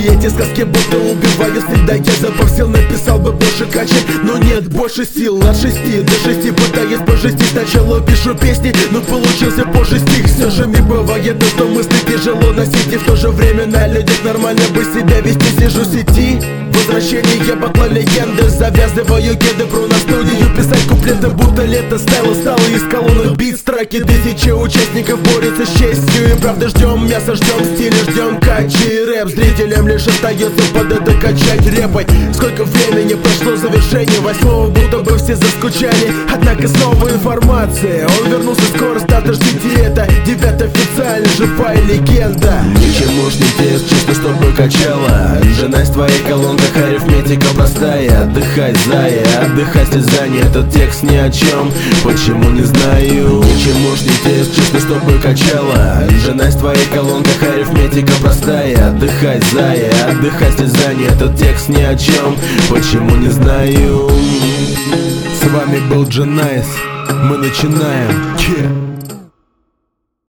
эти сказки будто убивают всегда. Я запросил, написал бы больше качек, но нет больше сил. От 6 до 6 пытаюсь пожестить. Сначала пишу песни, но получился позже стих. Все же мне бывает то, что мысли тяжело носить, и в то же время на людях нормально бы себя вести. Сижу в сети, возвращение батла легенды. Завязываю кеды, про на студию писать куплеты, будто лето стало из колонок бит строки. Тысячи участников борются с честью и правда. Ждем мяса, ждем стиля, ждем качи. Рэп зрителям лишь остается под это качать, репать. Сколько времени прошло завершение 8-го, будто бы все заскучали. Однако снова информация, он вернулся скоро, старта, ждите это. 9 официально, живая легенда. Ничему ж не тест, чисто чтобы качало. Жена с твоей колонках, арифметика простая. Отдыхай, зая, отдыхай, стязание. Этот текст ни о чем, почему не знаю. Ничему ж не тест, чисто чтобы качало. Жена с твоей колонках, арифметика простая. Отдыхай, зая, отдыхай, стязание. Этот текст ни о чем, почему не знаю. С вами был Дженайс, мы начинаем.